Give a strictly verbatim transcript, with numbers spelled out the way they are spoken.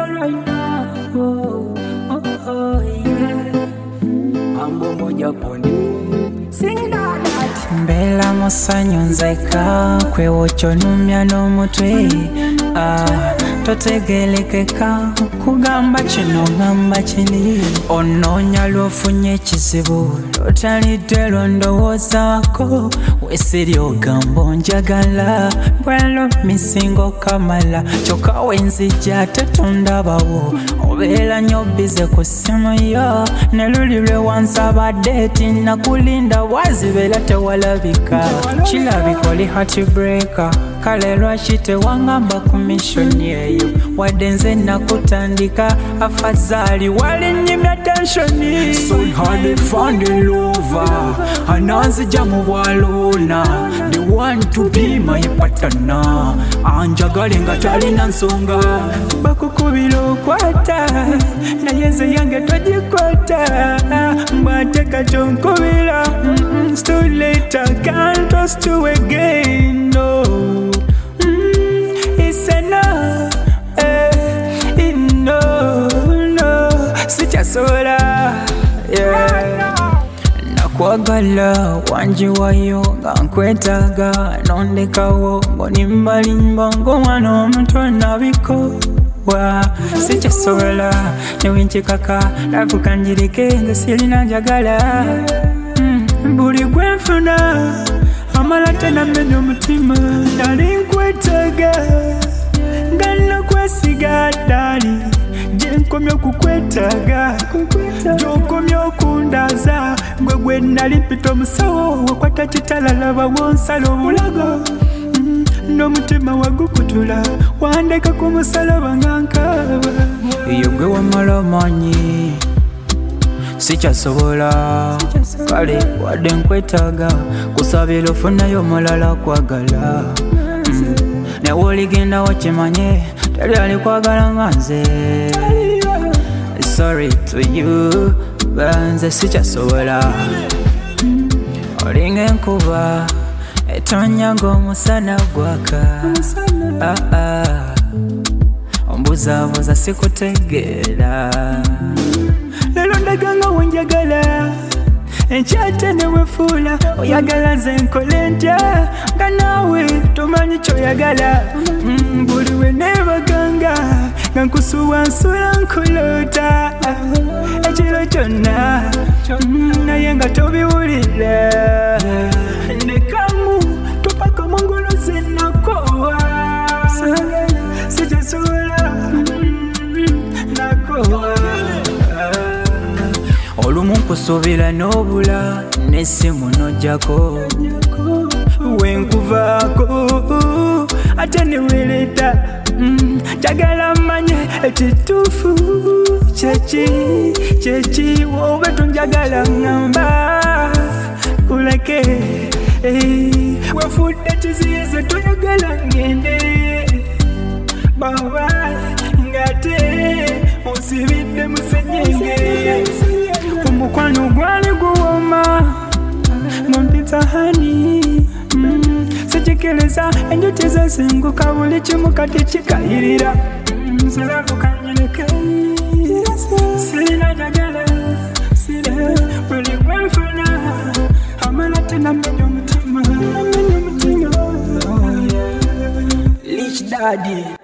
right now. Oh, oh, oh, yeah. Mambo moja ponde. Sing that that. Mbela musanyu nzeka kwe wocho numya n'omutwe. Ah, totegelekeka kugamba kino ngamba kiri. Onoonya lw'ofunye ekizibu lotalidde londowoozaako. Weesiri ogamba onjagala bwelo misingo kamala kyokka wenzija tetundabawo. Obeera nnyo bize ku ssimu yo ne luli lwe wansabadde tinnakulinda wazibeera tewalabika. Kirabika oli heartbreaker kale lwaki tewangamba ku mishoni eyo wadde nze nakutandika afazaali walinnyimya tensioni. So hard to find a lover ananzija mu bwalona the one to be my partner anjagale nga talina nsonga. Bakukubira okwata naye nze yange togikwata mbwate katonkubira. It's too late, I can't trust you again, no. Mm, it's enough, eh, no, no. Sichasola, yeah. Nakwagala wanjiwayo nga nkwetaaga nondekawo ng'onimbalimba ng'omwana omuto nabikowa. Sichasola newinkikaka lavuka njirike nze sirina njagala. Buli gwenfuna amala tenamenya omutima nali nkwetaaga nga nakwesiga ddaali gye nkomye okukwetaaga gy'okomye okundaaza gwe gwe nali mpita omusawo wakwata kitala labawo nsala obulago n'omutima wagukutula wandeka ku musalaba nga nkaaba. Iyo gwe wamala manyi sikyasobola kale wadde nkwetaaga kusabira ofunayo mulala kwagala. Mm. Newe oligenda wakimanye teri alikwagala nga nze. Sorry to you banze sikyasobola. Olinga enkuba etonya ng'omusana gwaka. Ah, ah. Ombuzaabuza sikutegeera. Lelo ndaga nga wenjagala enkyate ne wefuula oyagala nze nkole ntya nga naawe tomanyi kyoyagala. Mm, buli we neebaganga nga nkusuwa nsula nkuloota ekiro kyonna mm, naye nga tobiwulira. Nekamu topaka omungulu zinnakowa sijasobola nakowa. Olumu nkusuubira n'obula n'essimu n'ojjako wenkuvaako ate neweereta. Mm, njagala mmanye ekituufu kyeki kyeki woba tonjagala ŋŋamba kuleke. Eh, wafudde kiziyize toyagala ngende baba ngate onsibidde musenyenge. Omukwano gwali guwoma ngompita hani. Mm, sikikiriza enjuti zezinguka buli kimu kati kikayirira. Mm, siravuka nyireke sirina njagala sire buli gwenfuna amala tenamenya omutima. Rich Daddy.